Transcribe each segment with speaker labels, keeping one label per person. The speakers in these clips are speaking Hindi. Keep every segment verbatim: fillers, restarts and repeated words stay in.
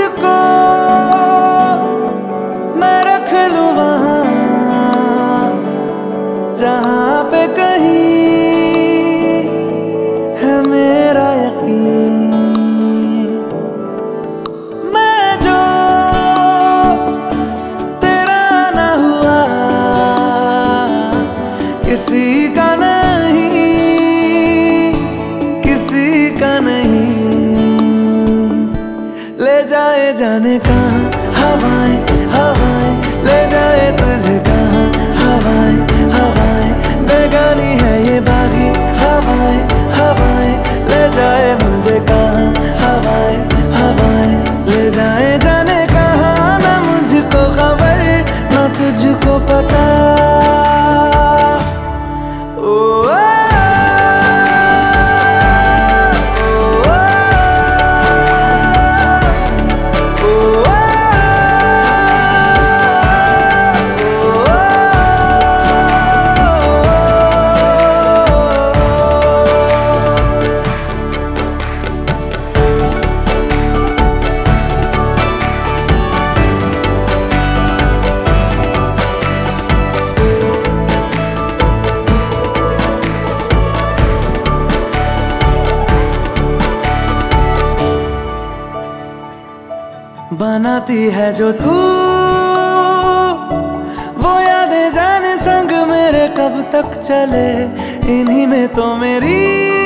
Speaker 1: तुझको मैं रख लूं वहां जहां पे कहीं है मेरा यकीन। मैं जो तेरा ना हुआ किसी का नहीं, किसी का नहीं। ले जाए जाने कहाँ हवाएं हवाएं, ले जाए तुझे कहाँ हवाएं हवाएं। बेगानी है ये बागी हवाएं हवाएं, ले जाए मुझे कहाँ हवाएं हवाएं। ले जाए जाने कहाँ ना मुझको खबर ना तुझको पता। बनाती है जो तू वो यादें जाने संग मेरे कब तक चले। इन्हीं में तो मेरी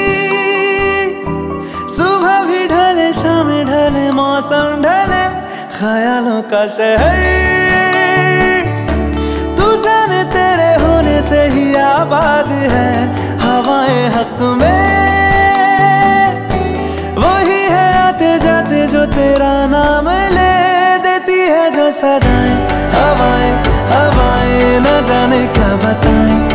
Speaker 1: सुबह भी ढले शाम ढले मौसम ढले। ख्यालों का शहर तू जाने तेरे होने से ही आबाद है। हवाएं हक में वही है आते जाते जो तेरा नाम ले देती है जो सदाएं। हवाएं हवाएं न जाने क्या बताएं।